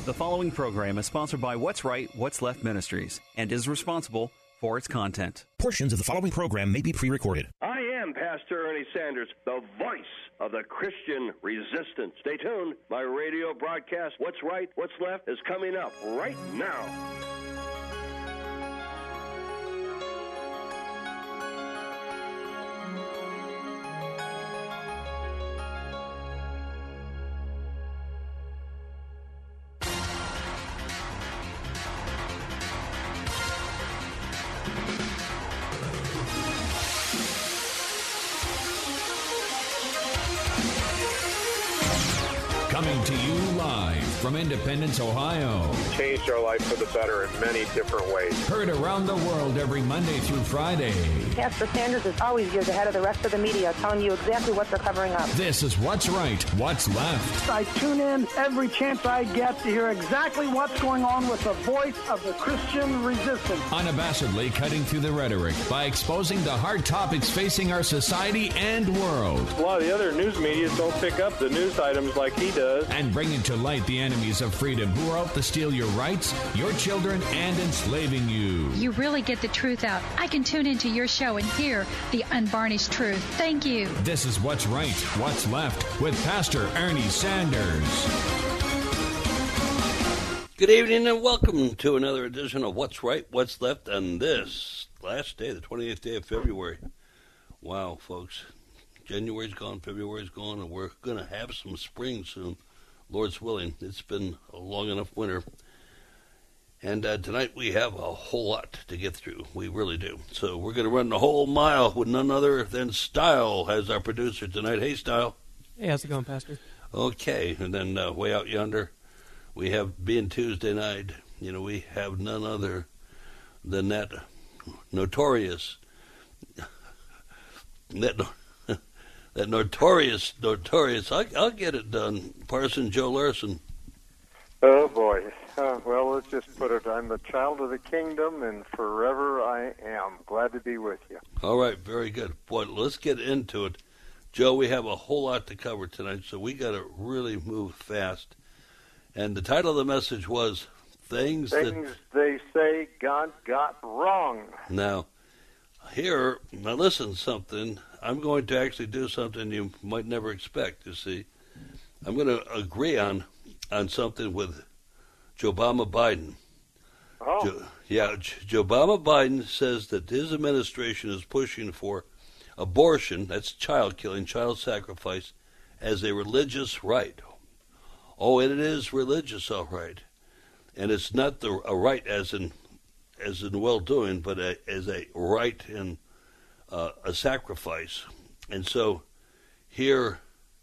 The following program is sponsored by What's Right, What's Left Ministries and is responsible for its content. Portions of the following program may be pre-recorded. I am Pastor Ernie Sanders, the voice of the Christian resistance. Stay tuned. My radio broadcast, What's Right, What's Left, is coming up right now. Coming to you live from Independence, Ohio. Changed our life for the better in many different ways. Heard around the world every Monday through Friday. Pastor Sanders is always years ahead of the rest of the media, telling you exactly what they're covering up. This is What's Right, What's Left. I tune in every chance I get to hear exactly what's going on with the voice of the Christian resistance. Unabashedly cutting through the rhetoric by exposing the hard topics facing our society and world. A lot of the other news media don't pick up the news items like he does. And bringing to light the enemies of freedom who are out to steal your rights, your children, and enslaving you. You really get the truth out. I can tune into your show and hear the unvarnished truth. Thank you. This is What's Right, What's Left with Pastor Ernie Sanders. Good evening and welcome to another edition of What's Right, What's Left on this last day, the 28th day of February. Wow, folks. January's gone, February's gone, and we're going to have some spring soon, Lord's willing. It's been a long enough winter. And tonight we have a whole lot to get through. We really do. So we're going to run the whole mile with none other than Style as our producer tonight. Hey, Style. Hey, how's it going, Pastor? Okay, and then way out yonder, we have, being Tuesday night, we have none other than that notorious, that notorious, I'll get it done, Parson Joe Larson. Oh, boy. Well, let's just put it, I'm the child of the kingdom, and forever I am. Glad to be with you. All right, very good. Boy, let's get into it. Joe, we have a whole lot to cover tonight, so we got to really move fast. And the title of the message was Things They Say God Got Wrong. Now, listen something. I'm going to actually do something you might never expect, you see. I'm going to agree on something with Joe-Bama Biden. Oh. Joe-Bama Biden says that his administration is pushing for abortion, that's child killing, child sacrifice, as a religious right. Oh, and it is religious, all right. And it's not a right as in well-doing, but as a right in a sacrifice. And so here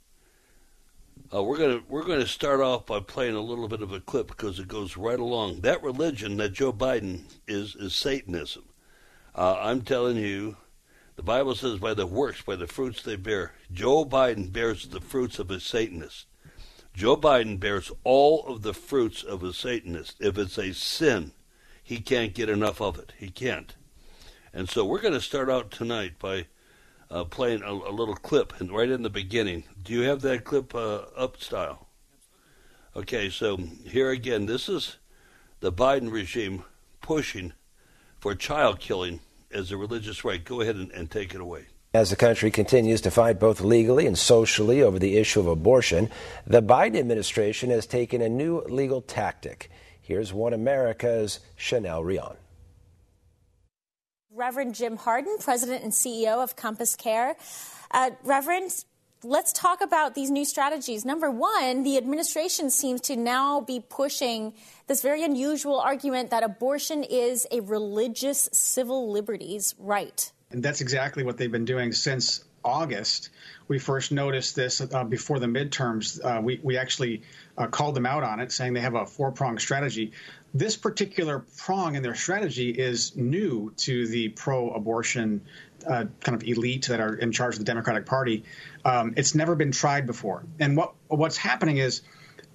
we're going to start off by playing a little bit of a clip because it goes right along. That religion that Joe Biden is Satanism. I'm telling you, the Bible says by the works, by the fruits they bear. Joe Biden bears the fruits of a Satanist. Joe Biden bears all of the fruits of a Satanist. If it's a sin, he can't get enough of it. He can't. And so we're going to start out tonight by playing a little clip and right in the beginning. Do you have that clip up, Style? Okay, so here again, this is the Biden regime pushing for child killing as a religious right. Go ahead and take it away. As the country continues to fight both legally and socially over the issue of abortion, the Biden administration has taken a new legal tactic. Here's One America's Chanel Rion. Reverend Jim Harden, President and CEO of Compass Care. Reverend, let's talk about these new strategies. Number one, the administration seems to now be pushing this very unusual argument that abortion is a religious civil liberties right. And that's exactly what they've been doing since August. We first noticed this before the midterms. We actually called them out on it, saying they have a four-pronged strategy. This particular prong in their strategy is new to the pro-abortion kind of elite that are in charge of the Democratic Party. It's never been tried before. And what's happening is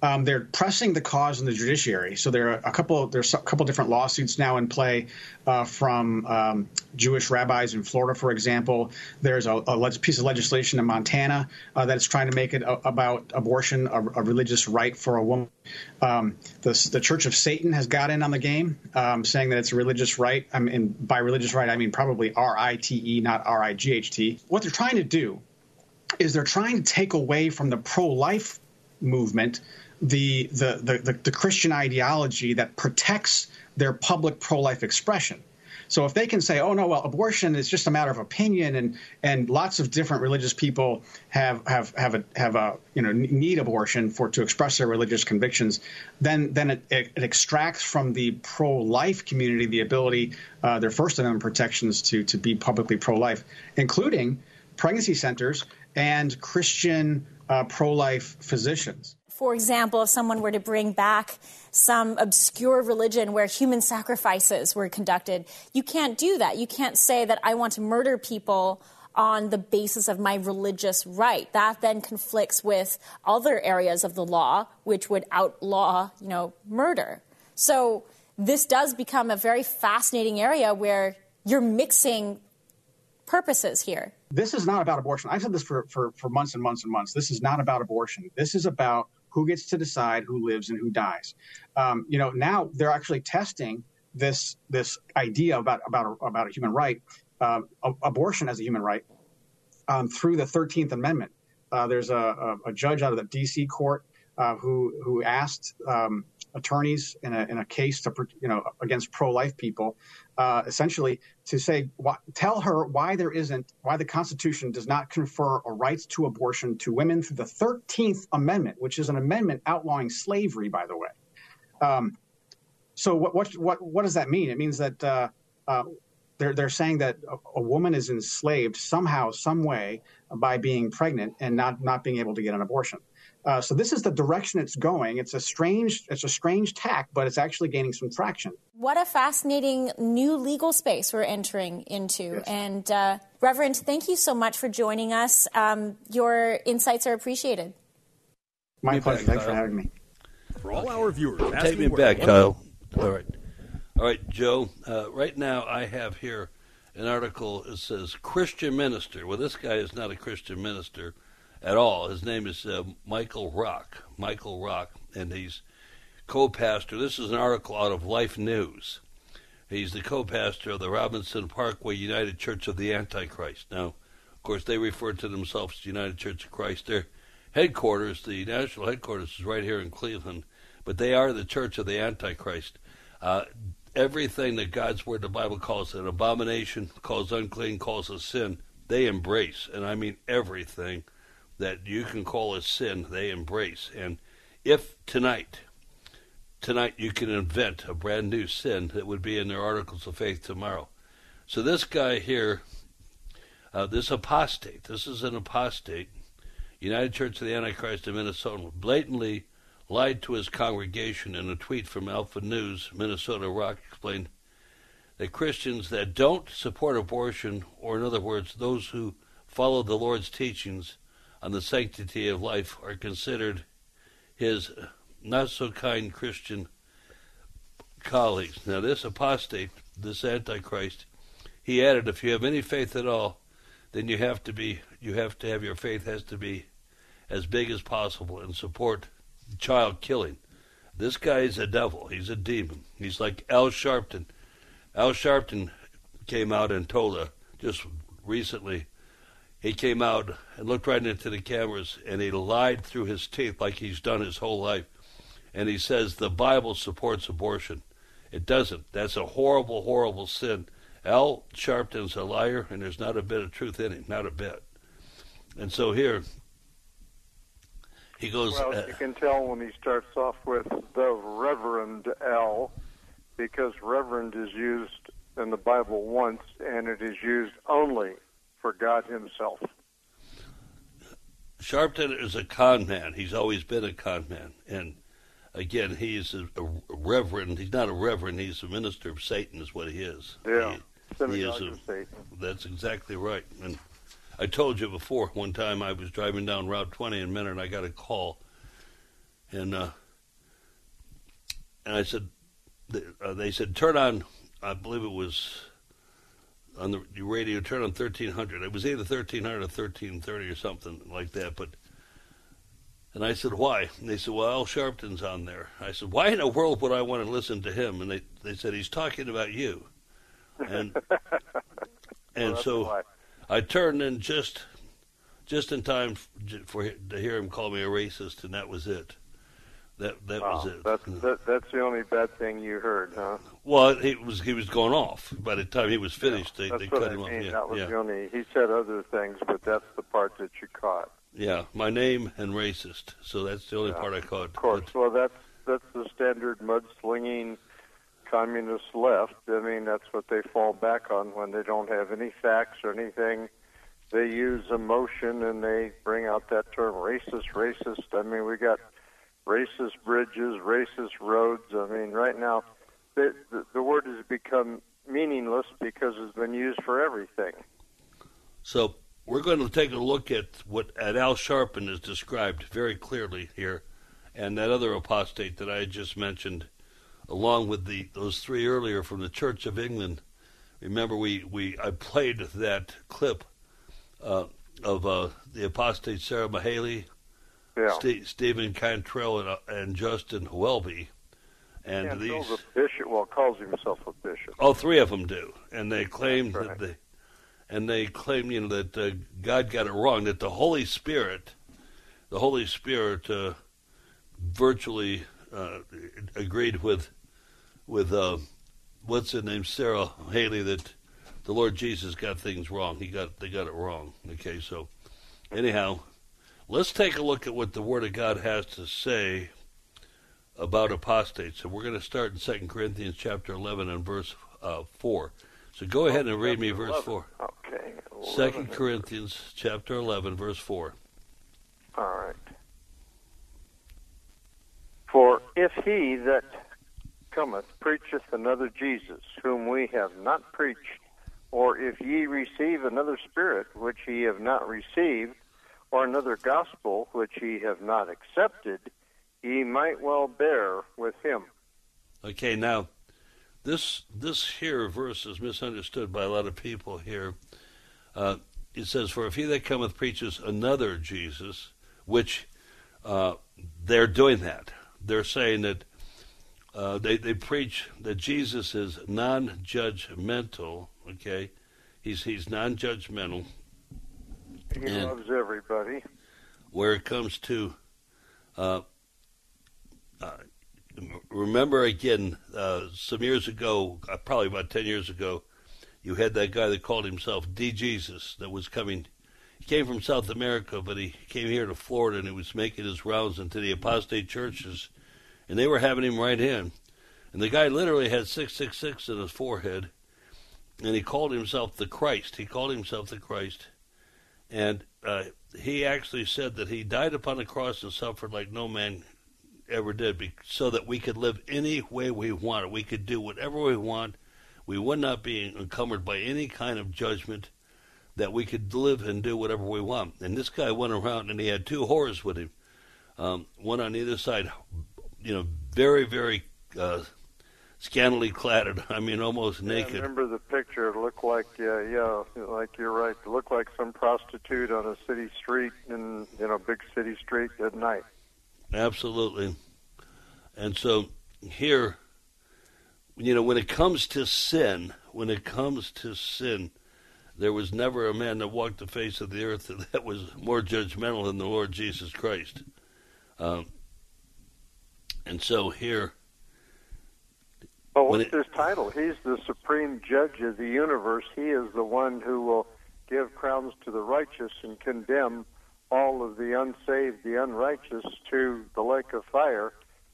They're pressing the cause in the judiciary. So there's a couple different lawsuits now in play from Jewish rabbis in Florida, for example. There's a piece of legislation in Montana that's trying to make it about abortion, a religious right for a woman. The Church of Satan has got in on the game, saying that it's a religious right. I mean, by religious right, I mean probably R-I-T-E, not R-I-G-H-T. What they're trying to do is they're trying to take away from the pro-life movement the Christian ideology that protects their public pro-life expression. So if they can say, oh, no, well, abortion is just a matter of opinion, and lots of different religious people have need abortion to express their religious convictions, then it extracts from the pro-life community the ability, their First Amendment protections to be publicly pro-life, including pregnancy centers and Christian pro-life physicians. For example, if someone were to bring back some obscure religion where human sacrifices were conducted, you can't do that. You can't say that I want to murder people on the basis of my religious right. That then conflicts with other areas of the law, which would outlaw, murder. So this does become a very fascinating area where you're mixing purposes here. This is not about abortion. I've said this for months and months and months. This is not about abortion. This is about who gets to decide who lives and who dies. Now they're actually testing this idea about a human right, abortion as a human right, through the 13th Amendment. There's a judge out of the D.C. court who asked attorneys in a case against pro-life people, essentially to say, tell her why the Constitution does not confer a right to abortion to women through the 13th Amendment, which is an amendment outlawing slavery, by the way. So what does that mean? It means that they're saying that a woman is enslaved somehow, some way, by being pregnant and not being able to get an abortion. So this is the direction it's going. It's a strange tack, but it's actually gaining some traction. What a fascinating new legal space we're entering into. Yes. And Reverend, thank you so much for joining us. Your insights are appreciated. My pleasure. Thanks for having me. For all our viewers, take me back, Kyle. All right, Joe. Right now I have here an article that says Christian minister. Well, this guy is not a Christian minister at all. His name is Michael Rock, and he's co-pastor. This is an article out of Life News. He's the co-pastor of the Robinson Parkway United Church of the Antichrist. Now, of course, they refer to themselves as United Church of Christ. Their headquarters, the national headquarters, is right here in Cleveland, but they are the Church of the Antichrist. Everything that God's Word, the Bible, calls an abomination, calls unclean, calls a sin, they embrace. And I mean everything that you can call a sin, they embrace. And if tonight you can invent a brand new sin that would be in their articles of faith tomorrow. So this guy here, this is an apostate, United Church of the Antichrist of Minnesota, blatantly lied to his congregation in a tweet from Alpha News. Minnesota Rock explained that Christians that don't support abortion, or in other words, those who follow the Lord's teachings on the sanctity of life, are considered his not-so-kind Christian colleagues. Now, this apostate, this Antichrist, he added, if you have any faith at all, then you have to have your faith has to be as big as possible and support child killing. This guy is a devil. He's a demon. He's like Al Sharpton. Al Sharpton came out and told just recently, he came out and looked right into the cameras, and he lied through his teeth like he's done his whole life. And he says the Bible supports abortion. It doesn't. That's a horrible, horrible sin. Al Sharpton's a liar, and there's not a bit of truth in him, not a bit. And so here, he goes... Well, you can tell when he starts off with the Reverend L, because Reverend is used in the Bible once, and it is used only for God himself. Sharpton is a con man. He's always been a con man. And again, he's a reverend. He's not a reverend. He's a minister of Satan is what he is. Yeah, he is Satan. That's exactly right. And I told you before, one time I was driving down Route 20 in Mentor, and I got a call And I said, they said, turn on, I believe it was on the radio, turn on 1300. It was either 1300 or 1330 or something like that. And I said, why? And they said, well, Al Sharpton's on there. I said, why in the world would I want to listen to him? And they said, he's talking about you. And and so why. I turned in just in time to hear him call me a racist, and that was it. That was it. That's the only bad thing you heard, huh? Well, he was going off. By the time he was finished, they cut him off. Yeah, that was the only. He said other things, but that's the part that you caught. Yeah, my name and racist. So that's the only part I caught. Of course. Well, that's the standard mudslinging communist left. I mean, that's what they fall back on when they don't have any facts or anything. They use emotion and they bring out that term racist. I mean, we got racist bridges, racist roads. I mean, right now, the word has become meaningless because it's been used for everything. So we're going to take a look at what Al Sharpton has described very clearly here, and that other apostate that I had just mentioned, along with those three earlier from the Church of England. Remember, I played that clip of the apostate Sarah Mahaley, Stephen Cantrell, and Justin Welby. And Cantrell's a bishop. Well, calls himself a bishop. All three of them do, and they claim that that God got it wrong. That the Holy Spirit virtually agreed with what's her name, Sarah Haley, that the Lord Jesus got things wrong. They got it wrong. Okay, so anyhow, let's take a look at what the Word of God has to say about apostates. So we're going to start in 2 Corinthians chapter 11 and verse 4. So go ahead and read me verse 11. 4. Okay. 2 Corinthians chapter 11, verse 4. All right. For if he that cometh preacheth another Jesus, whom we have not preached, or if ye receive another spirit, which ye have not received, or another gospel, which ye have not accepted, ye might well bear with him. Okay, now, this here verse is misunderstood by a lot of people here. It says, for if he that cometh preaches another Jesus, which they're doing that. They're saying that they preach that Jesus is non-judgmental, okay? He's non-judgmental. He loves everybody. Where it comes to, remember again, some years ago, probably about 10 years ago, you had that guy that called himself D-Jesus that was coming. He came from South America, but he came here to Florida, and he was making his rounds into the apostate churches, and they were having him right in. And the guy literally had 666 in his forehead, and he called himself the Christ. And he actually said that he died upon the cross and suffered like no man ever did, so that we could live any way we wanted. We could do whatever we want. We would not be encumbered by any kind of judgment, that we could live and do whatever we want. And this guy went around, and he had two whores with him, one on either side, very, very scantily clad. I mean, almost naked. I remember the picture. It looked like, like you're right. It looked like some prostitute on a city street, big city street at night. Absolutely. And so here, when it comes to sin, there was never a man that walked the face of the earth that was more judgmental than the Lord Jesus Christ. And so here... Well, what's his title? He's the supreme judge of the universe. He is the one who will give crowns to the righteous and condemn all of the unsaved, the unrighteous, to the lake of fire.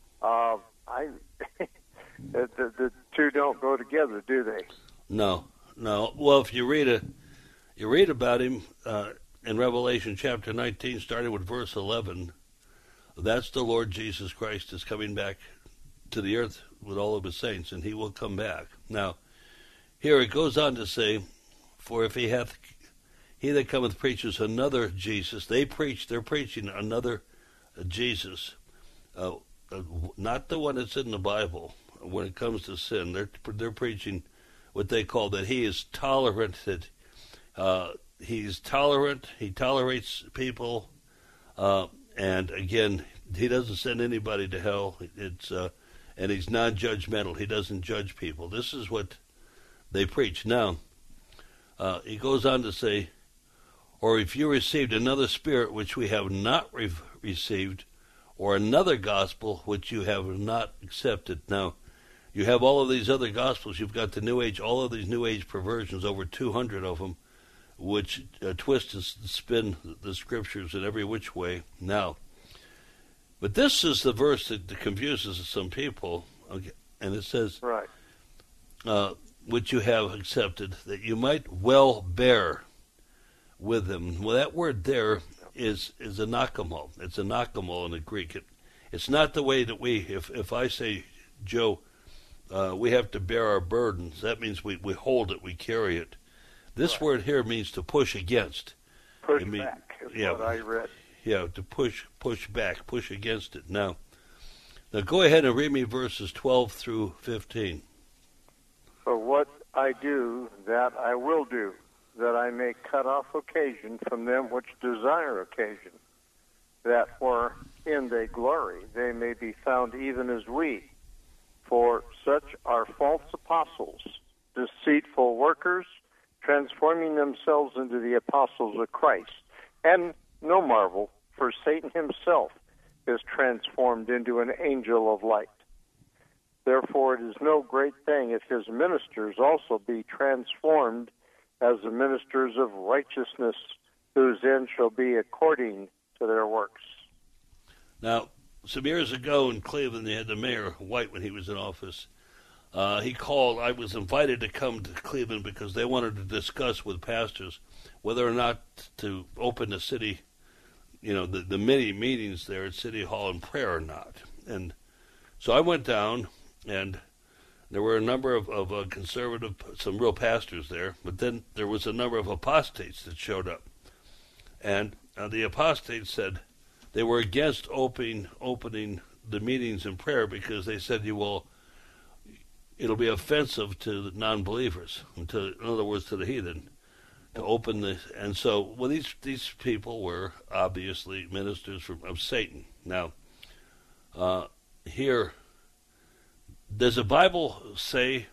The two don't go together, do they? No. Well, if you read about him in Revelation chapter 19, starting with verse 11, that's the Lord Jesus Christ is coming back to the earth with all of his saints, and he will come back. Now, here it goes on to say, for if he that cometh preaches another Jesus, they're preaching another Jesus, not the one that's in the Bible. When it comes to sin, they're preaching what they call that he is tolerant, that he's tolerant, he tolerates people, and again, he doesn't send anybody to hell. And he's non-judgmental. He doesn't judge people. This is what they preach. Now, he goes on to say, or if you received another spirit which we have not received, or another gospel which you have not accepted. Now, you have all of these other gospels. You've got the New Age, all of these New Age perversions, over 200 of them, which twist and spin the scriptures in every which way. Now, but this is the verse that confuses some people, okay, and it says, right, which you have accepted, that you might well bear with them. Well, that word there is anakamo. It's anakamo in the Greek. It's not the way that if I say, Joe, we have to bear our burdens, that means we hold it, we carry it. This word here means to push against. Push back is what I read. Yeah, to push back, push against it. Now go ahead and read me verses 12 through 15. For what I do, that I will do, that I may cut off occasion from them which desire occasion, that for in their glory they may be found even as we. For such are false apostles, deceitful workers, transforming themselves into the apostles of Christ. And no marvel, for Satan himself is transformed into an angel of light. Therefore it is no great thing if his ministers also be transformed as the ministers of righteousness, whose end shall be according to their works. Now, some years ago in Cleveland, they had the mayor, White, when he was in office. He called. I was invited to come to Cleveland because they wanted to discuss with pastors whether or not to open the city, the many meetings there at City Hall in prayer or not. And so I went down, and there were a number of conservative, some real pastors there, but then there was a number of apostates that showed up. And the apostates said they were against opening the meetings in prayer because they said it'll be offensive to the non-believers, in other words, to the heathen, to open this. And so, well, these people were obviously ministers of Satan. Now, here, does the Bible say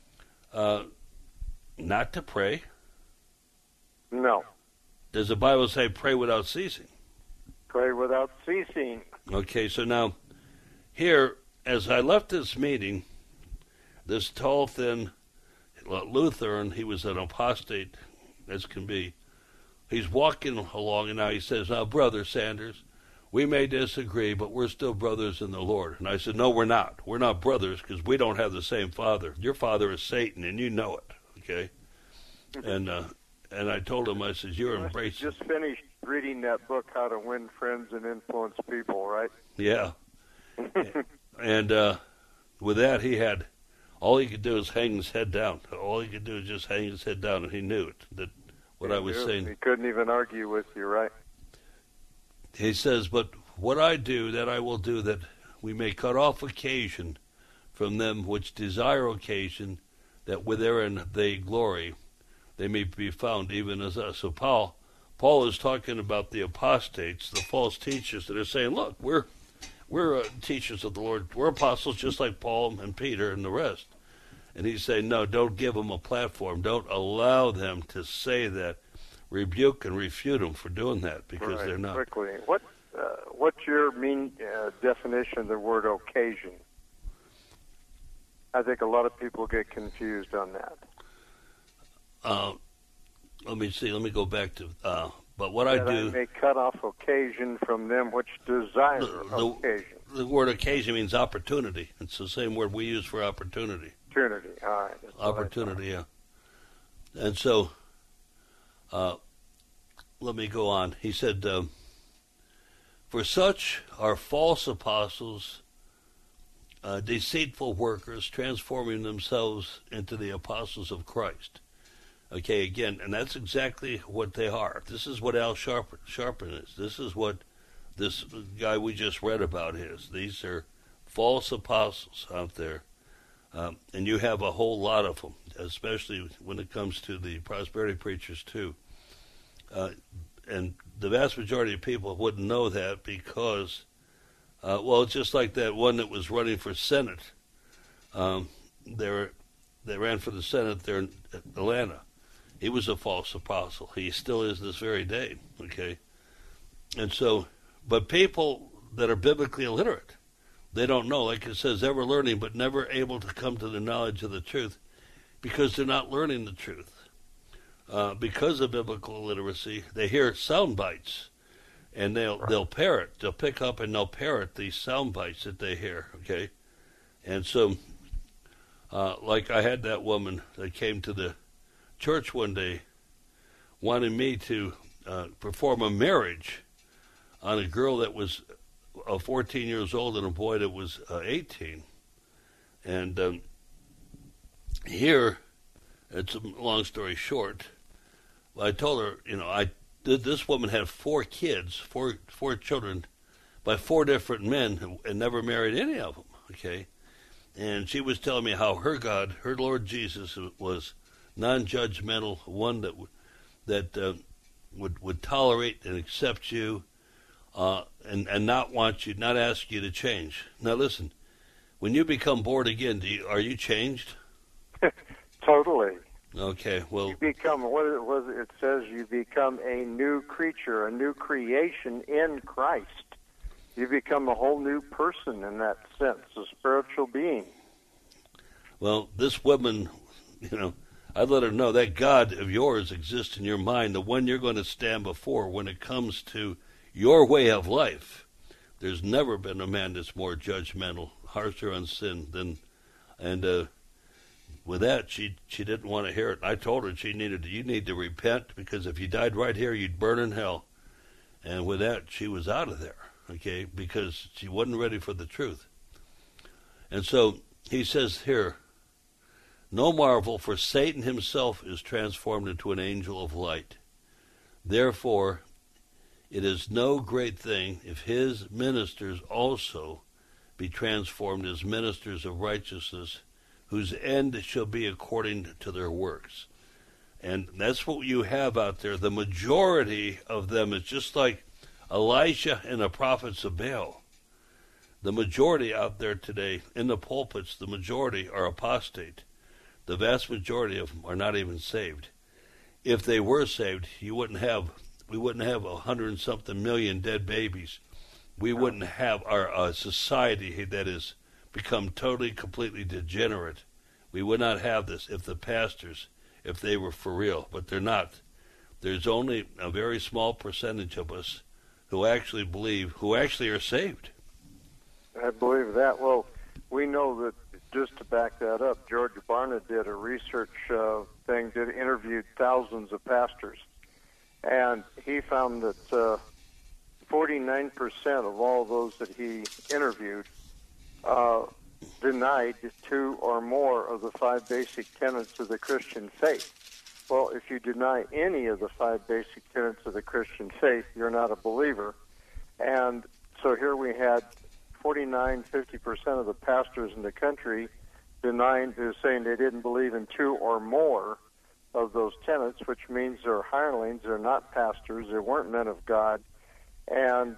not to pray? No. Does the Bible say pray without ceasing? Pray without ceasing. Okay, so now, here, as I left this meeting, this tall, thin Lutheran, he was an apostate as can be, he's walking along, and now he says, now, Brother Sanders, we may disagree, but we're still brothers in the Lord. And I said, no, we're not. We're not brothers because we don't have the same father. Your father is Satan, and you know it, okay? And I told him, I said, you're embracing. Just finished reading that book, How to Win Friends and Influence People, right? Yeah. And with that, he had, all he could do is hang his head down. All he could do is just hang his head down, and he knew it, that what I was saying. He couldn't even argue with you, right? He says, but what I do, that I will do, that we may cut off occasion from them which desire occasion, that wherein they glory, they may be found even as us. So Paul is talking about the apostates, the false teachers that are saying, look, we're teachers of the Lord. We're apostles just like Paul and Peter and the rest. And he's saying, no, don't give them a platform. Don't allow them to say that. Rebuke and refute them for doing that because they're not. Quickly, what's your definition of the word occasion? I think a lot of people get confused on that. Let me see. Let me go back to. But what I do. I may cut off occasion from them which desire occasion. The word occasion means opportunity. It's the same word we use for opportunity. Opportunity. All right. Opportunity. Yeah. And so. Let me go on. He said, for such are false apostles, deceitful workers, transforming themselves into the apostles of Christ. Okay, again, and that's exactly what they are. This is what Al Sharpton is. This is what this guy we just read about is. These are false apostles out there, and you have a whole lot of them, especially when it comes to the prosperity preachers too. And the vast majority of people wouldn't know that because, it's just like that one that was running for Senate. They ran for the Senate there in Atlanta. He was a false apostle. He still is this very day, okay? And so, but people that are biblically illiterate, they don't know. Like it says, ever learning but never able to come to the knowledge of the truth because they're not learning the truth. Because of biblical illiteracy, they hear sound bites, and they'll parrot. They'll pick up and they'll parrot these sound bites that they hear, okay? And so, like I had that woman that came to the church one day wanting me to perform a marriage on a girl that was 14 years old and a boy that was 18. And here, it's a long story short, I told her, this woman had 4 kids, four children by 4 different men and never married any of them, okay? And she was telling me how her God, her Lord Jesus, was non-judgmental, one that would tolerate and accept you, and not want you, not ask you to change. Now listen, when you become born again, are you changed? Totally. Okay, well, you become it says you become a new creature, a new creation in Christ. You become a whole new person in that sense, a spiritual being. Well, this woman, I let her know that God of yours exists in your mind, the one you're going to stand before when it comes to your way of life. There's never been a man that's more judgmental, harsher on sin than, and with that, she didn't want to hear it. I told her you need to repent, because if you died right here, you'd burn in hell. And with that, she was out of there, okay, because she wasn't ready for the truth. And so he says here, no marvel, for Satan himself is transformed into an angel of light. Therefore, it is no great thing if his ministers also be transformed as ministers of righteousness, whose end shall be according to their works. And that's what you have out there. The majority of them is just like Elijah and the prophets of Baal. The majority out there today in the pulpits, the majority are apostate. The vast majority of them are not even saved. If they were saved, we wouldn't have 100-something million dead babies. We wouldn't have our society that is become totally, completely degenerate. We would not have this if the pastors, if they were for real, but they're not. There's only a very small percentage of us who actually believe, who actually are saved. I believe that. Well, we know that, just to back that up, George Barna did a research interviewed thousands of pastors, and he found that 49% of all those that he interviewed denied 2 or more of the 5 basic tenets of the Christian faith. Well, if you deny any of the 5 basic tenets of the Christian faith, you're not a believer. And so here we had 50% of the pastors in the country saying they didn't believe in 2 or more of those tenets, which means they're hirelings, they're not pastors, they weren't men of God. And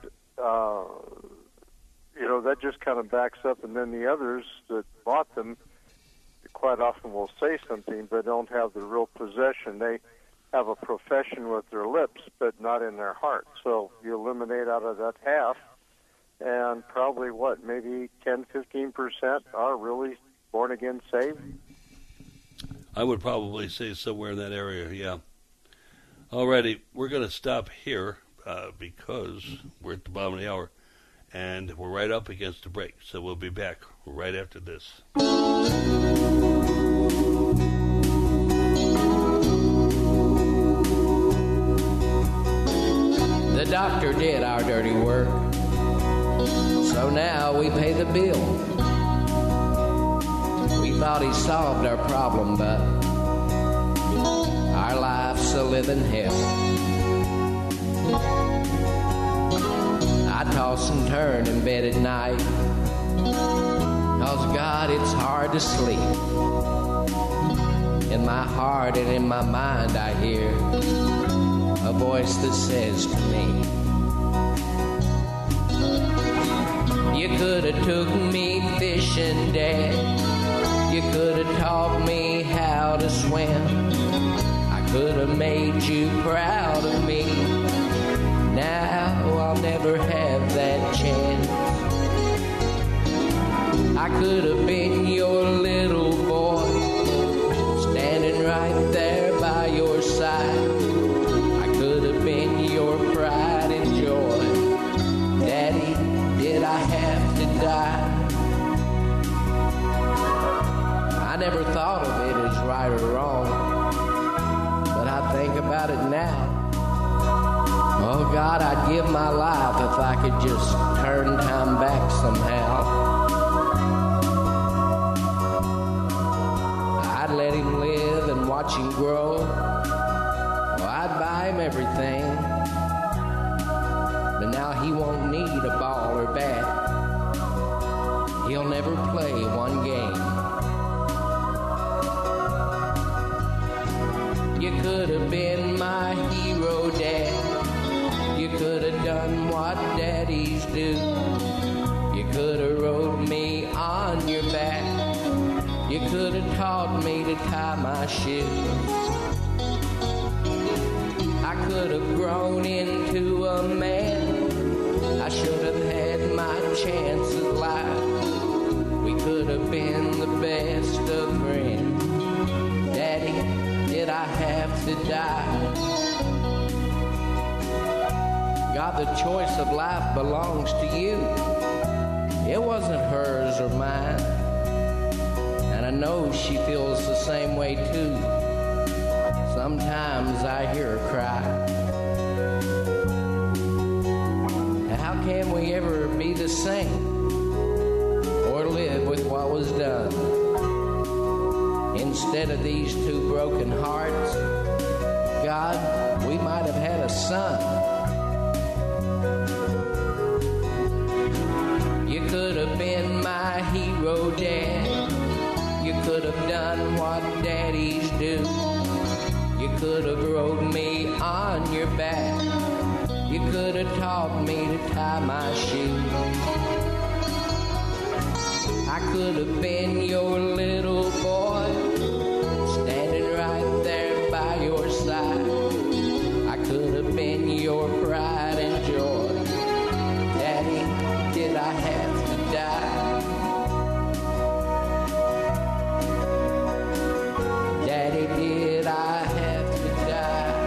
that just kind of backs up, and then the others that bought them quite often will say something but don't have the real possession. They have a profession with their lips but not in their heart. So you eliminate out of that half, and probably maybe 10-15% are really born again saved? I would probably say somewhere in that area, yeah. Alrighty, we're going to stop here because we're at the bottom of the hour. And we're right up against the break, so we'll be back right after this. The doctor did our dirty work, so now we pay the bill. We thought he solved our problem, but our life's a living hell. I I toss and turn in bed at night, 'cause God, it's hard to sleep. In my heart and in my mind I hear a voice that says to me, you could have took me fishing, Dad. You could have taught me how to swim. I could have made you proud of me. Now I'll never have that chance. I could have been your little boy, standing right there by your side. I could have been your pride and joy. Daddy, did I have to die? I never thought of it as right or wrong, but I think about it now. Oh God, I'd give my life if I could just turn time back somehow. I'd let him live and watch him grow. Oh, I'd buy him everything. But now he won't need a ball or bat. He'll never play one game. You could have been my hero, Dad. You could have done what daddies do. You could have rode me on your back. You could have taught me to tie my shoes. I could have grown into a man. I should have had my chance at life. We could have been the best of friends. Daddy, did I have to die? God, the choice of life belongs to you. It wasn't hers or mine. And I know she feels the same way too. Sometimes I hear her cry. How can we ever be the same or live with what was done? Instead of these two broken hearts, God, we might have had a son. You could have been my hero, Dad. You could have done what daddies do. You could have rode me on your back. You could have taught me to tie my shoes. I could have been your little boy, standing right there by your side. I could have been your pride and joy. Daddy, did I have to die? Daddy, did I have to die?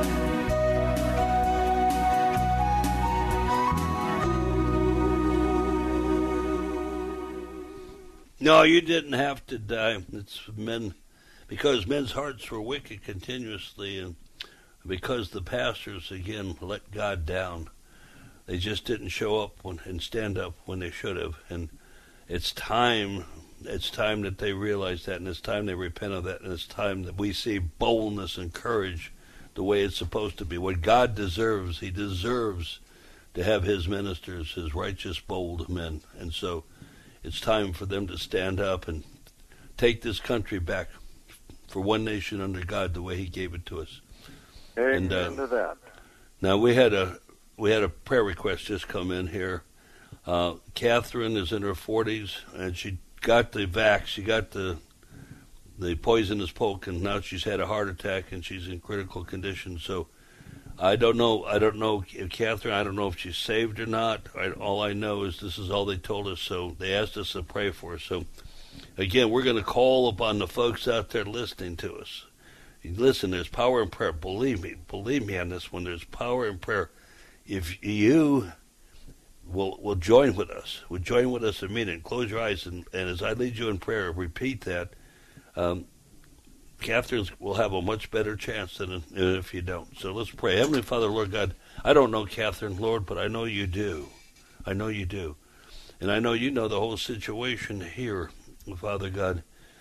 No, you didn't have to die. It's men, because men's hearts were wicked continuously, and because the pastors, again, let God down. They just didn't show up and stand up when they should have. And it's time that they realize that, and it's time they repent of that, and it's time that we see boldness and courage the way it's supposed to be. What God deserves, he deserves to have his ministers, his righteous, bold men. And so it's time for them to stand up and take this country back for one nation under God the way he gave it to us. Amen to that. Now, we had a prayer request just come in here. Catherine is in her 40s, and she got the vax. She got the poisonous poke, and now she's had a heart attack, and she's in critical condition. So I don't know, Catherine, I don't know if she's saved or not. All I know is this is all they told us, so they asked us to pray for her. So, again, we're going to call upon the folks out there listening to us. Listen, there's power in prayer. Believe me on this one. There's power in prayer. If you will join with us, a minute, close your eyes, and as I lead you in prayer, repeat that. Catherine will have a much better chance than if you don't. So let's pray. Heavenly Father, Lord God, I don't know Catherine, Lord, but I know you do. I know you do. And I know you know the whole situation here, Father God.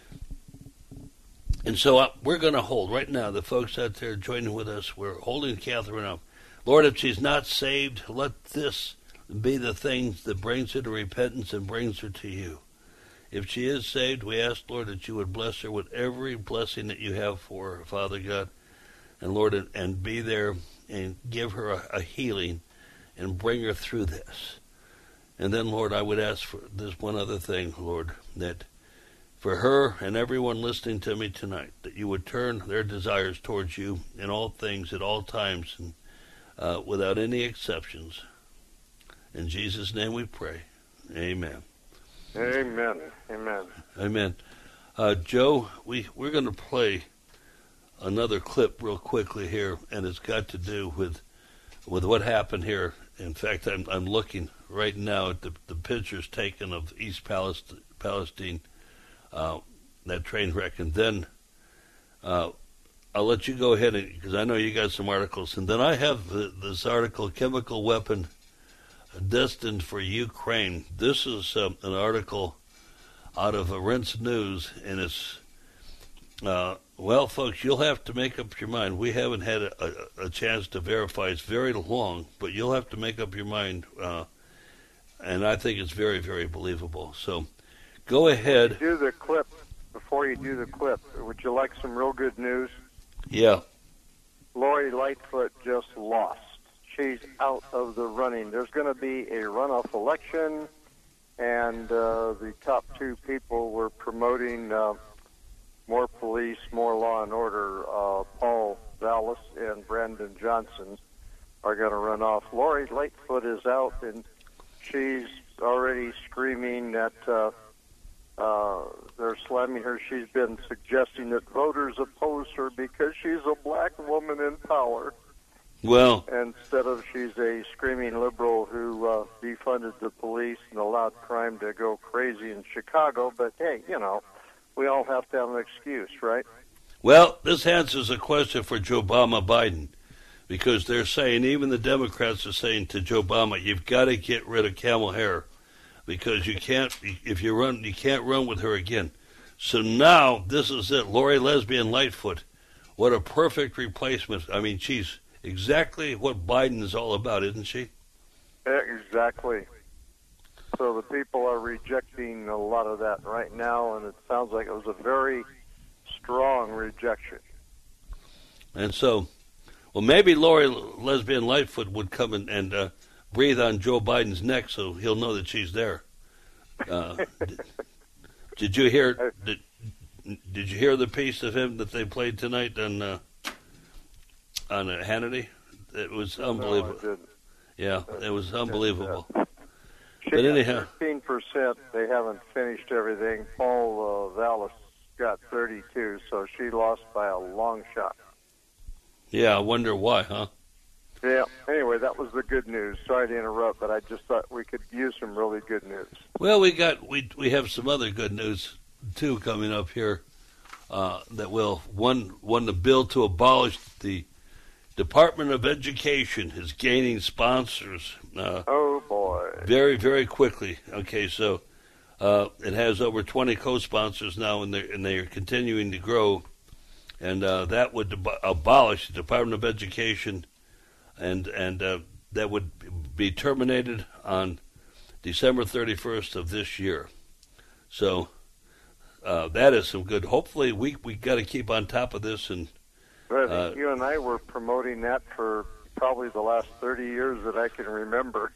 And so we're going to hold right now, the folks out there joining with us, we're holding Catherine up. Lord, if she's not saved, let be the things that brings her to repentance and brings her to you. If she is saved, we ask, Lord, that you would bless her with every blessing that you have for her, Father God. And, Lord, and be there and give her a healing and bring her through this. And then, Lord, I would ask for this one other thing, Lord, that for her and everyone listening to me tonight, that you would turn their desires towards you in all things, at all times, and without any exceptions. In Jesus' name we pray. Amen. Amen. Amen. Amen. Joe, we're going to play another clip real quickly here, and it's got to do with what happened here. In fact, I'm looking right now at the pictures taken of East Palestine, that train wreck, and then I'll let you go ahead, because I know you got some articles, and then I have this article, Chemical Weapon Destined for Ukraine. This is an article out of Rense News, and it's, well, folks, you'll have to make up your mind. We haven't had a chance to verify. It's very long, but you'll have to make up your mind, and I think it's very, very believable. So go ahead. Before you do the clip, would you like some real good news? Yeah. Lori Lightfoot just lost. She's out of the running. There's going to be a runoff election, and the top two people were promoting more police, more law and order. Paul Vallis and Brandon Johnson are going to run off. Lori Lightfoot is out, and she's already screaming that they're slamming her. She's been suggesting that voters oppose her because she's a black woman in power. Well, instead of she's a screaming liberal who defunded the police and allowed crime to go crazy in Chicago. But, hey, you know, we all have to have an excuse, right? Well, this answers a question for Joe Biden, because they're saying, even the Democrats are saying to Joe Biden, you've got to get rid of Kamala Harris, because you can't, if you run, you can't run with her again. So now this is it. Lori Lesbian Lightfoot, what a perfect replacement. I mean, she's exactly what Biden is all about, isn't she? Exactly. So the people are rejecting a lot of that right now, and it sounds like it was a very strong rejection. And so, well, maybe Lori Lesbian Lightfoot would come and breathe on Joe Biden's neck so he'll know that she's there. Did you hear? Did you hear the piece of him that they played tonight on Hannity? It was unbelievable. No, I didn't. Yeah, it was unbelievable. She But anyhow, 15%. They haven't finished everything. Paul Vallis got 32, so she lost by a long shot. Yeah, I wonder why, huh? Yeah. Anyway, that was the good news. Sorry to interrupt, but I just thought we could use some really good news. Well, we have some other good news too coming up here. That will one the bill to abolish the Department of Education is gaining sponsors. Oh boy! Very, very quickly. Okay, so it has over 20 co-sponsors now, and they are continuing to grow. And that would abolish the Department of Education, and that would be terminated on December 31st of this year. So that is some good. Hopefully, we got to keep on top of this. And you and I were promoting that for probably the last 30 years that I can remember.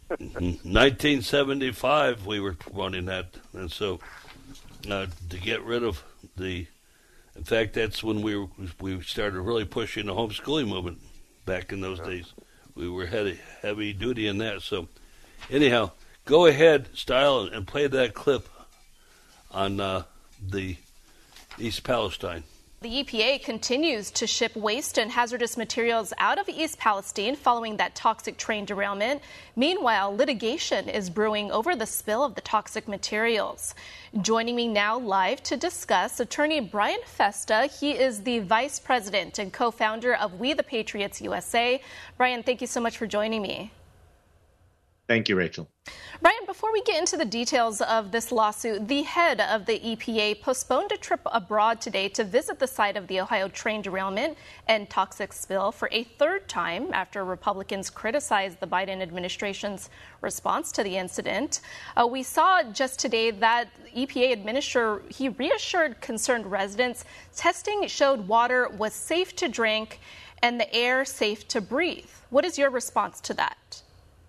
1975, we were promoting that, and so to get rid of the. In fact, that's when we started really pushing the homeschooling movement back in those days. We were heavy duty in that. So, anyhow, go ahead, Style, and play that clip on the East Palestine. The EPA continues to ship waste and hazardous materials out of East Palestine following that toxic train derailment. Meanwhile, litigation is brewing over the spill of the toxic materials. Joining me now live to discuss, attorney Brian Festa. He is the vice president and co-founder of We the Patriots USA. Brian, thank you so much for joining me. Thank you, Rachel. Brian, before we get into the details of this lawsuit, the head of the EPA postponed a trip abroad today to visit the site of the Ohio train derailment and toxic spill for a third time after Republicans criticized the Biden administration's response to the incident. We saw just today that EPA administrator, he reassured concerned residents testing showed water was safe to drink and the air safe to breathe. What is your response to that?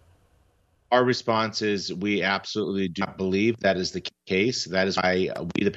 Our response is we absolutely do not believe that is the case. That is why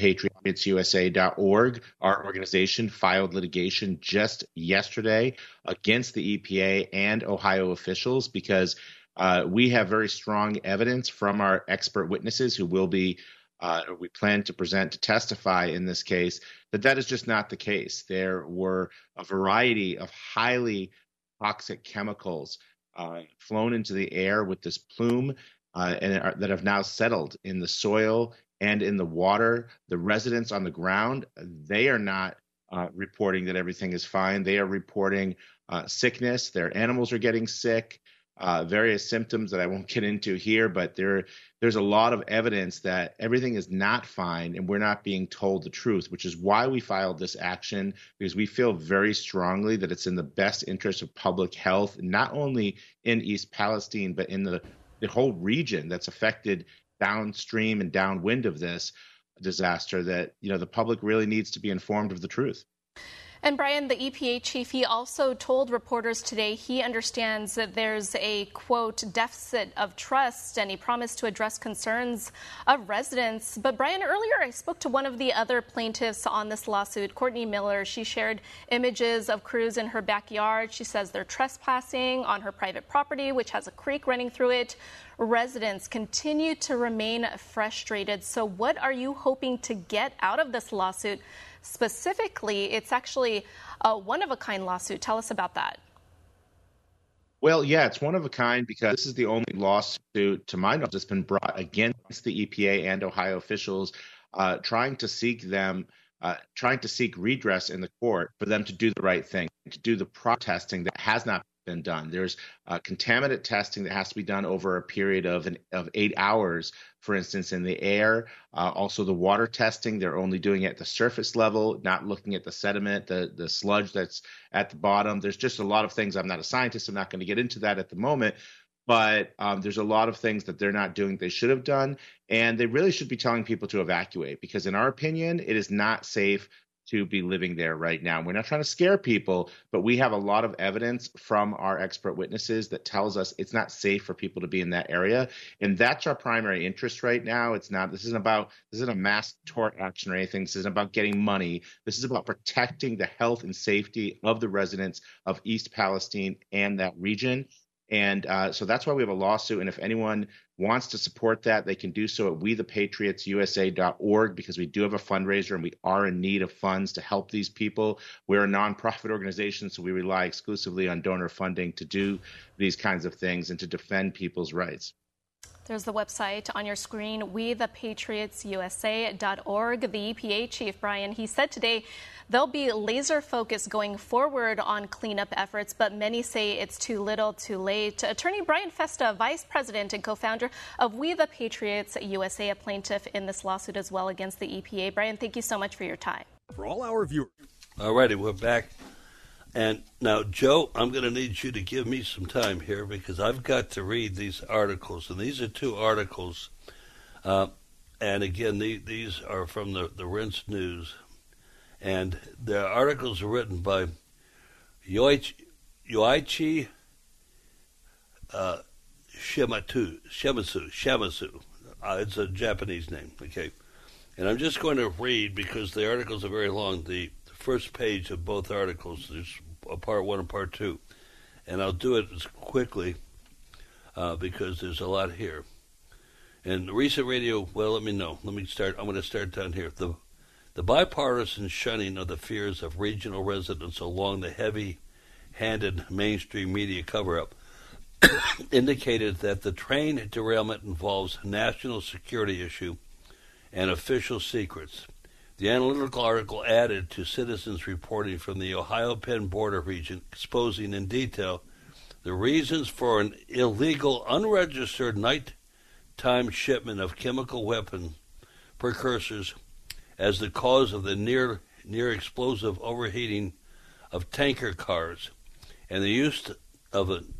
WeThePatriotsUSA.org, our organization, filed litigation just yesterday against the EPA and Ohio officials because we have very strong evidence from our expert witnesses who will be we plan to present to testify in this case that is just not the case. There were a variety of highly toxic chemicals flown into the air with this plume that have now settled in the soil and in the water. The residents on the ground, they are not reporting that everything is fine. They are reporting sickness. Their animals are getting sick, various symptoms that I won't get into here, but there's a lot of evidence that everything is not fine and we're not being told the truth, which is why we filed this action, because we feel very strongly that it's in the best interest of public health, not only in East Palestine, but in the whole region that's affected downstream and downwind of this disaster, that the public really needs to be informed of the truth. And Brian, the EPA chief, he also told reporters today he understands that there's a, quote, deficit of trust, and he promised to address concerns of residents. But Brian, earlier I spoke to one of the other plaintiffs on this lawsuit, Courtney Miller. She shared images of crews in her backyard. She says they're trespassing on her private property, which has a creek running through it. Residents continue to remain frustrated. So what are you hoping to get out of this lawsuit? Specifically, it's actually a one-of-a-kind lawsuit. Tell us about that. Well, yeah, it's one of a kind because this is the only lawsuit, to my knowledge, that's been brought against the EPA and Ohio officials, trying to seek redress in the court for them to do the right thing, to do the protesting that has not been done. There's contaminant testing that has to be done over a period of 8 hours, for instance, in the air. Also, the water testing, they're only doing it at the surface level, not looking at the sediment, the sludge that's at the bottom. There's just a lot of things. I'm not a scientist. I'm not going to get into that at the moment. But there's a lot of things that they're not doing they should have done. And they really should be telling people to evacuate because, in our opinion, it is not safe to be living there right now. We're not trying to scare people, but we have a lot of evidence from our expert witnesses that tells us it's not safe for people to be in that area. And that's our primary interest right now. This isn't a mass tort action or anything. This isn't about getting money. This is about protecting the health and safety of the residents of East Palestine and that region. And so that's why we have a lawsuit. And if anyone wants to support that, they can do so at WeThePatriotsUSA.org because we do have a fundraiser and we are in need of funds to help these people. We're a nonprofit organization, so we rely exclusively on donor funding to do these kinds of things and to defend people's rights. There's the website on your screen, WeThePatriotsUSA.org. The EPA chief, Brian, he said today they'll be laser focused going forward on cleanup efforts, but many say it's too little, too late. Attorney Brian Festa, vice president and co-founder of We the Patriots USA, a plaintiff in this lawsuit as well against the EPA. Brian, thank you so much for your time. For all our viewers. All righty, we're back. And now, Joe, I'm going to need you to give me some time here because I've got to read these articles. And these are two articles. And again, these are from the Rinse News. And the articles are written by Yoichi Shimizu. It's a Japanese name, okay. And I'm just going to read, because the articles are very long, the first page of both articles. There's a part one and part two. And I'll do it as quickly because there's a lot here. And the recent radio, well, let me know. I'm going to start down here. The bipartisan shunning of the fears of regional residents along the heavy-handed mainstream media cover-up indicated that the train derailment involves national security issue and official secrets. The analytical article added to citizens reporting from the Ohio-Penn border region, exposing in detail The reasons for an illegal, unregistered nighttime shipment of chemical weapon precursors as the cause of the near explosive overheating of tanker cars and the use of an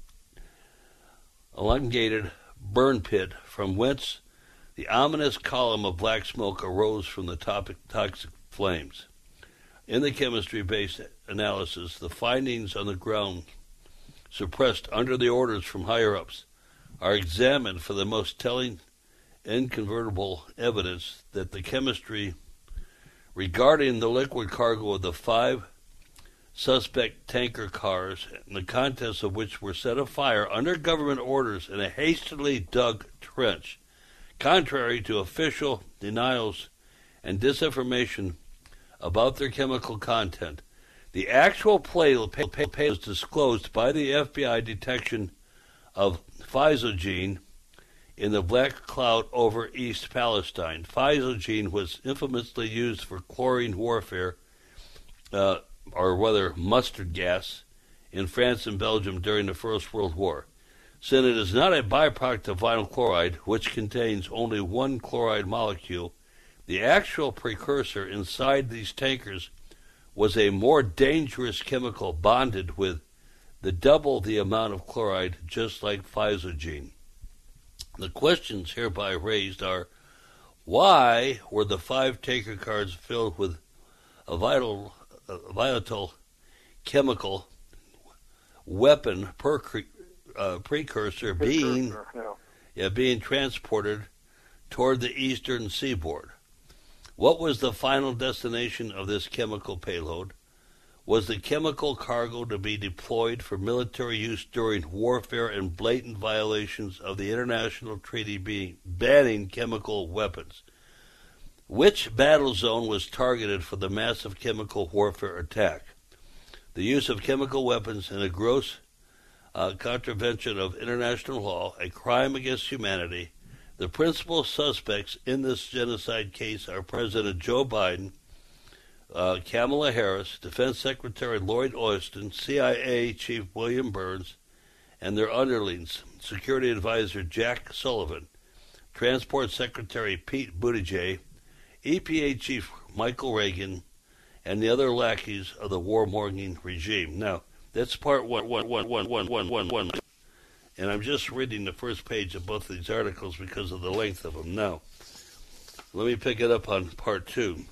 elongated burn pit from whence the ominous column of black smoke arose from the toxic flames. In the chemistry-based analysis, the findings on the ground suppressed under the orders from higher-ups are examined for the most telling, incontrovertible evidence that the chemistry regarding the liquid cargo of the 5 suspect tanker cars, and the contents of which were set afire under government orders in a hastily dug trench, contrary to official denials and disinformation about their chemical content. The actual payload was disclosed by the FBI detection of physogene in the black cloud over East Palestine. Physogene was infamously used for chlorine warfare, or rather mustard gas, in France and Belgium during the First World War. Since it is not a byproduct of vinyl chloride, which contains only one chloride molecule, the actual precursor inside these tankers was a more dangerous chemical bonded with double the amount of chloride, just like physogene. The questions hereby raised are, why were the 5 tanker cars filled with a volatile chemical weapon precursor being transported toward the eastern seaboard? What was the final destination of this chemical payload? Was the chemical cargo to be deployed for military use during warfare and blatant violations of the international treaty banning chemical weapons? Which battle zone was targeted for the massive chemical warfare attack? The use of chemical weapons in a gross contravention of international law, a crime against humanity. The principal suspects in this genocide case are President Joe Biden, Kamala Harris, Defense Secretary Lloyd Austin, CIA Chief William Burns, and their underlings, Security Advisor Jack Sullivan, Transport Secretary Pete Buttigieg, EPA Chief Michael Reagan, and the other lackeys of the warmongering regime. Now, that's part 1. And I'm just reading the first page of both of these articles because of the length of them. Now, let me pick it up on part 2.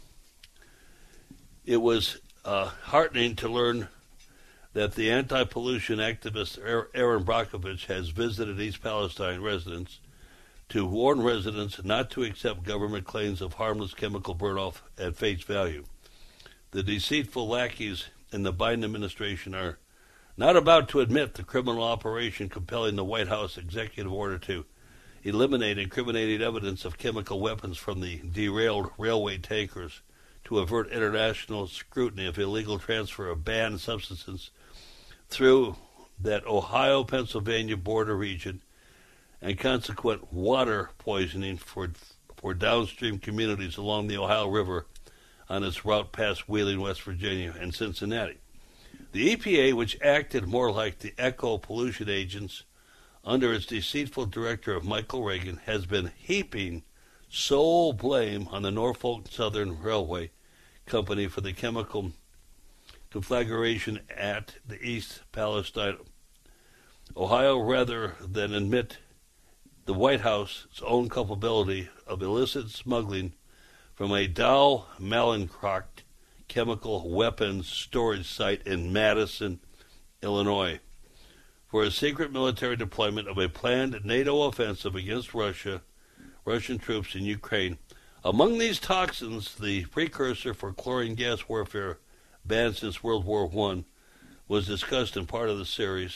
It was heartening to learn that the anti-pollution activist Aaron Brockovich has visited East Palestine residents to warn residents not to accept government claims of harmless chemical burn-off at face value. The deceitful lackeys in the Biden administration are not about to admit the criminal operation compelling the White House executive order to eliminate incriminating evidence of chemical weapons from the derailed railway tankers to avert international scrutiny of illegal transfer of banned substances through that Ohio-Pennsylvania border region and consequent water poisoning for downstream communities along the Ohio River on its route past Wheeling, West Virginia, and Cincinnati. The EPA, which acted more like the ECHO pollution agents under its deceitful director Michael Reagan, has been heaping sole blame on the Norfolk Southern Railway Company for the chemical conflagration at the East Palestine, Ohio, rather than admit the White House's own culpability of illicit smuggling from a Dow Malincroft chemical weapons storage site in Madison, Illinois, for a secret military deployment of a planned NATO offensive against Russian troops in Ukraine. Among these toxins, the precursor for chlorine gas warfare, banned since World War I, was discussed in part 1 of the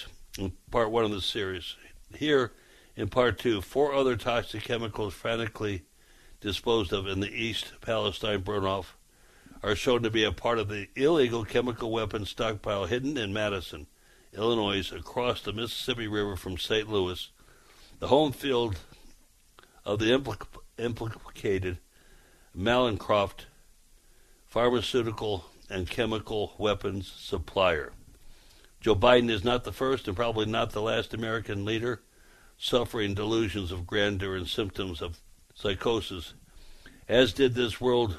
series. Here, in part 2, 4 other toxic chemicals frantically disposed of in the East Palestine burn-off are shown to be a part of the illegal chemical weapons stockpile hidden in Madison, Illinois, across the Mississippi River from St. Louis, the home field of the implicated Malincroft pharmaceutical and chemical weapons supplier. Joe Biden is not the first and probably not the last American leader suffering delusions of grandeur and symptoms of psychosis, as did this world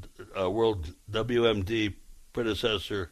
WMD predecessor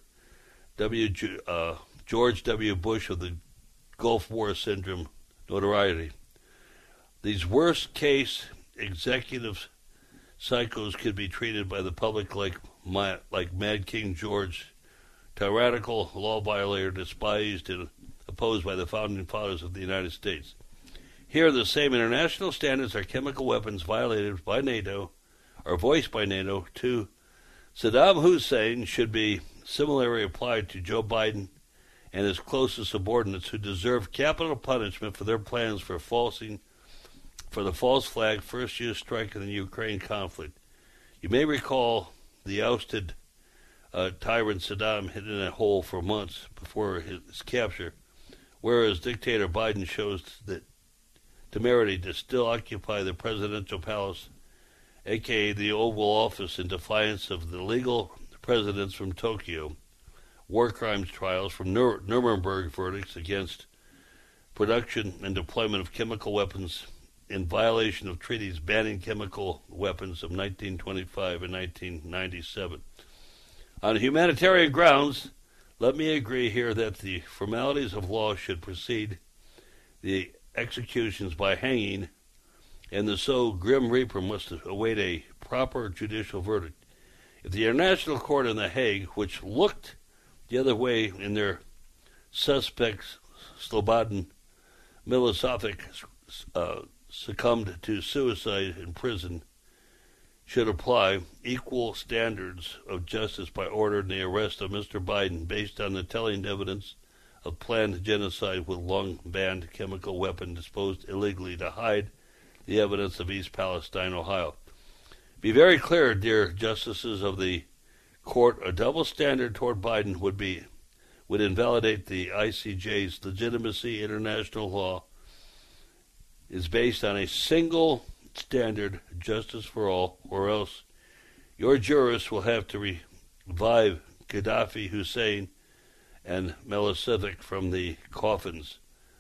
George W. Bush of the Gulf War syndrome notoriety. These worst-case executive psychos could be treated by the public like Mad King George, tyrannical law violator despised and opposed by the founding fathers of the United States. Here, the same international standards are chemical weapons violated by NATO, or voiced by NATO, to Saddam Hussein should be similarly applied to Joe Biden and his closest subordinates who deserve capital punishment for their plans for the false flag first-year strike in the Ukraine conflict. You may recall the ousted tyrant Saddam hid in a hole for months before his capture, whereas dictator Biden shows the temerity to still occupy the presidential palace, a.k.a. the Oval Office, in defiance of the legal presidents from Tokyo, war crimes trials from Nuremberg verdicts against production and deployment of chemical weapons in violation of treaties banning chemical weapons of 1925 and 1997. On humanitarian grounds, let me agree here that the formalities of law should precede the executions by hanging, and the so grim reaper must await a proper judicial verdict. If the International Court in The Hague, which looked the other way in their suspect Slobodan Milosevic succumbed to suicide in prison, should apply equal standards of justice by ordering the arrest of Mr. Biden based on the telling evidence of planned genocide with long-banned chemical weapon disposed illegally to hide the evidence of East Palestine, Ohio. Be very clear, dear justices of the court, a double standard toward Biden would invalidate the ICJ's legitimacy. International law is based on a single standard, justice for all, or else your jurists will have to revive Gaddafi, Hussein, and Milosevic from the coffins.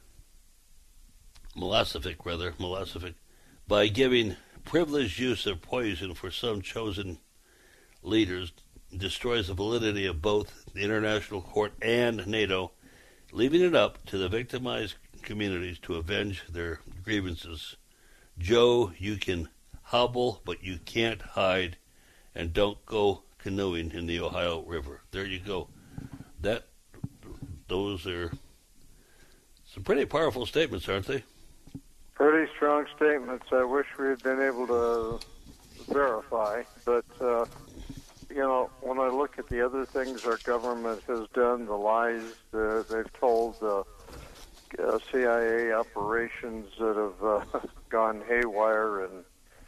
Milosevic, by giving privileged use of poison for some chosen leaders, destroys the validity of both the International Court and NATO, leaving it up to the victimized communities to avenge their grievances. Joe, you can hobble, but you can't hide, and don't go canoeing in the Ohio River. There you go. Those are some pretty powerful statements, aren't they? Pretty strong statements. I wish we had been able to verify, but when I look at the other things our government has done, the lies they've told, the CIA operations that have gone haywire, and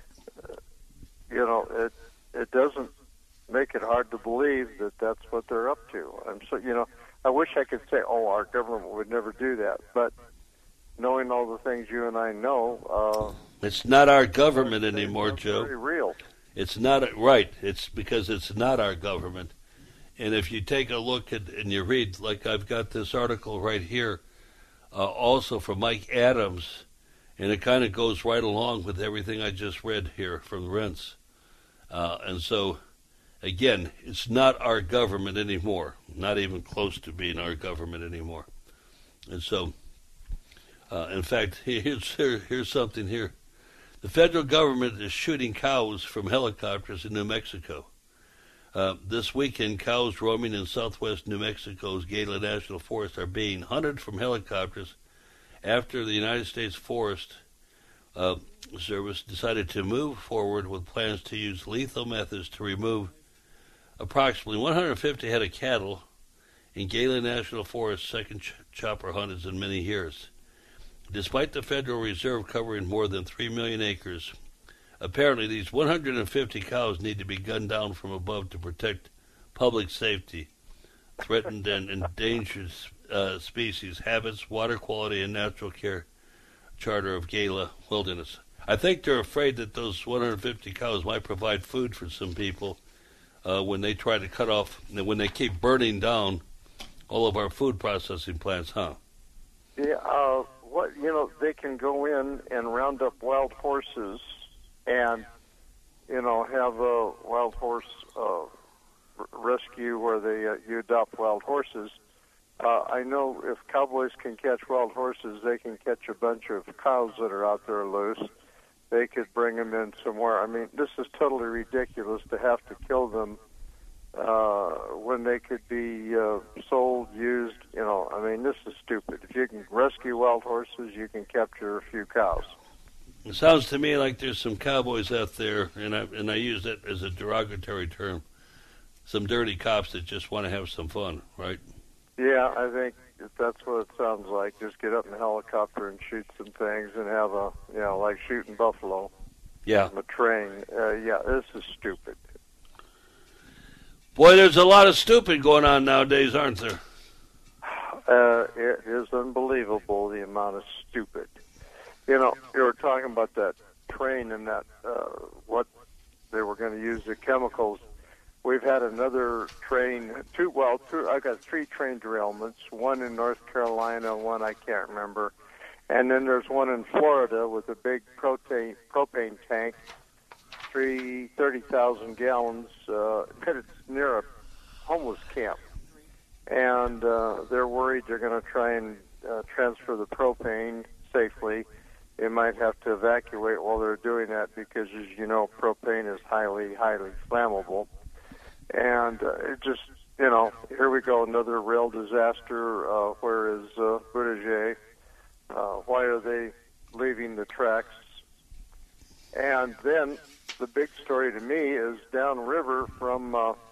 it doesn't make it hard to believe that that's what they're up to. I wish I could say, our government would never do that, but knowing all the things you and I know, it's not our government anymore, Joe. Very real. It's not right. It's because it's not our government. And if you take a look at and you read, like I've got this article right here, also from Mike Adams, and it kind of goes right along with everything I just read here from Rents. And so, again, it's not our government anymore, not even close to being our government anymore. And so, in fact, here's something here. The federal government is shooting cows from helicopters in New Mexico. This weekend, cows roaming in southwest New Mexico's Gila National Forest are being hunted from helicopters after the United States Forest Service decided to move forward with plans to use lethal methods to remove approximately 150 head of cattle in Gila National Forest's second chopper hunt in many years. Despite the Federal Reserve covering more than 3 million acres, apparently these 150 cows need to be gunned down from above to protect public safety, threatened and endangered species, habits, water quality, and natural care charter of Gila Wilderness. I think they're afraid that those 150 cows might provide food for some people when they try to cut off, when they keep burning down all of our food processing plants, huh? Yeah, they can go in and round up wild horses and, have a wild horse rescue where you adopt wild horses. I know if cowboys can catch wild horses, they can catch a bunch of cows that are out there loose. They could bring them in somewhere. I mean, this is totally ridiculous to have to kill them when they could be sold, used. This is stupid. If you can rescue wild horses, you can capture a few cows. It sounds to me like there's some cowboys out there, and I use that as a derogatory term, some dirty cops that just want to have some fun, right? Yeah, I think that's what it sounds like. Just get up in a helicopter and shoot some things and have like shooting buffalo. Yeah. On a train. This is stupid. Boy, there's a lot of stupid going on nowadays, aren't there? It is unbelievable, the amount of stupid. You were talking about that train and that what they were going to use, the chemicals. We've had another train, I got 3 train derailments, one in North Carolina, one I can't remember. And then there's one in Florida with a big propane tank, 30,000 gallons. It's near a homeless camp. And they're worried they're going to try and transfer the propane safely. They might have to evacuate while they're doing that because, as you know, propane is highly, highly flammable. And it just, here we go, another rail disaster. Where is Buttigieg? Why are they leaving the tracks? And then the big story to me is downriver from,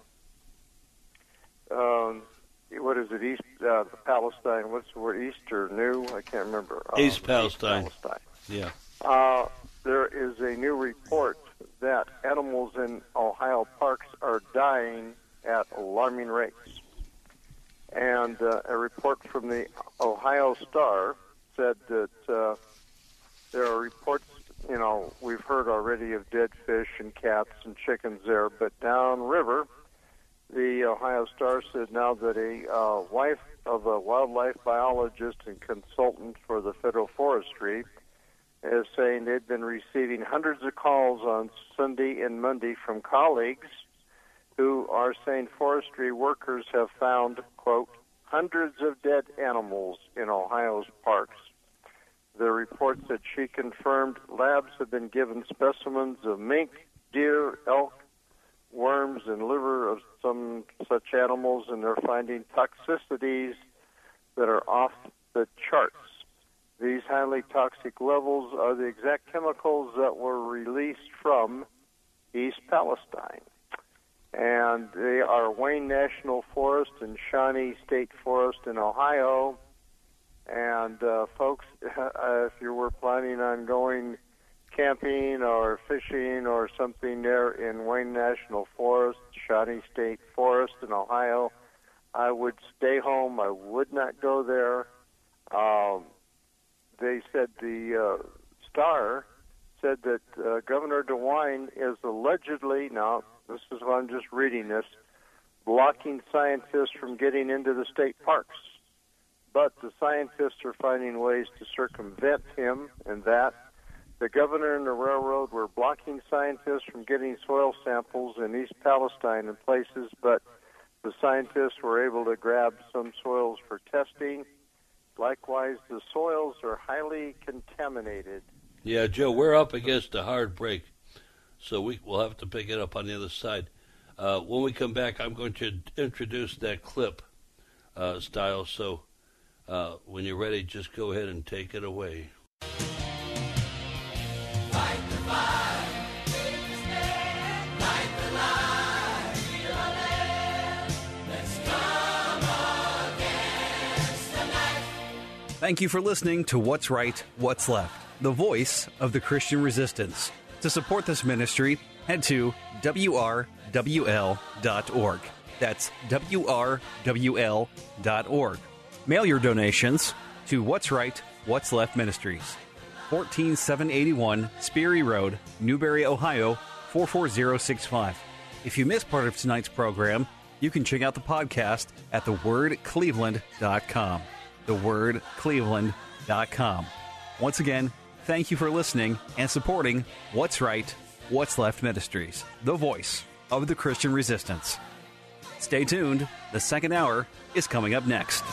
what is it, East Palestine? What's the word, East or New? I can't remember. East Palestine. East Palestine. Yeah. There is a new report that animals in Ohio parks are dying at alarming rates. And a report from the Ohio Star said that there are reports, we've heard already of dead fish and cats and chickens there, but downriver, the Ohio Star said now that a wife of a wildlife biologist and consultant for the Federal Forestry is saying they've been receiving hundreds of calls on Sunday and Monday from colleagues who are saying forestry workers have found, quote, hundreds of dead animals in Ohio's parks. The report said she confirmed labs have been given specimens of mink, deer, elk, worms, and liver of some such animals, and they're finding toxicities that are off the charts. These highly toxic levels are the exact chemicals that were released from East Palestine. And they are Wayne National Forest and Shawnee State Forest in Ohio. And folks, if you were planning on going camping or fishing or something there in Wayne National Forest, Shawnee State Forest in Ohio, I would stay home. I would not go there. They said the Star said that Governor DeWine is allegedly, now this is why I'm just reading this, blocking scientists from getting into the state parks. But the scientists are finding ways to circumvent him, and that the governor and the railroad were blocking scientists from getting soil samples in East Palestine and places, but the scientists were able to grab some soils for testing. Likewise, the soils are highly contaminated. Yeah, Joe, we're up against a hard break, so we'll have to pick it up on the other side. When we come back, I'm going to introduce that clip style, so when you're ready, just go ahead and take it away. Fight the fight, take the stand, fight the lie, feel the land. Let's come against the night. Thank you for listening to What's Right, What's Left, the voice of the Christian resistance. To support this ministry, head to WRWL.org. That's WRWL.org. Mail your donations to What's Right, What's Left Ministries, 14781 Sperry Road, Newberry, Ohio, 44065. If you missed part of tonight's program, You can check out the podcast at thewordcleveland.com. Thewordcleveland.com. Once again, thank you for listening and supporting What's Right, What's Left Ministries, the voice of the Christian resistance. Stay tuned. The second hour is coming up next.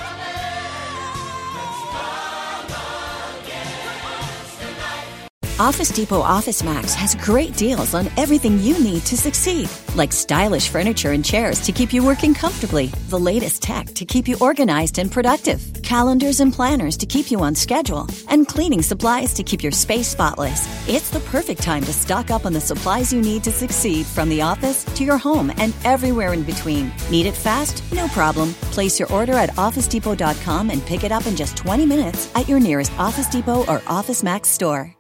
Office Depot Office Max has great deals on everything you need to succeed, like stylish furniture and chairs to keep you working comfortably, the latest tech to keep you organized and productive, calendars and planners to keep you on schedule, and cleaning supplies to keep your space spotless. It's the perfect time to stock up on the supplies you need to succeed, from the office to your home and everywhere in between. Need it fast? No problem. Place your order at OfficeDepot.com and pick it up in just 20 minutes at your nearest Office Depot or Office Max store.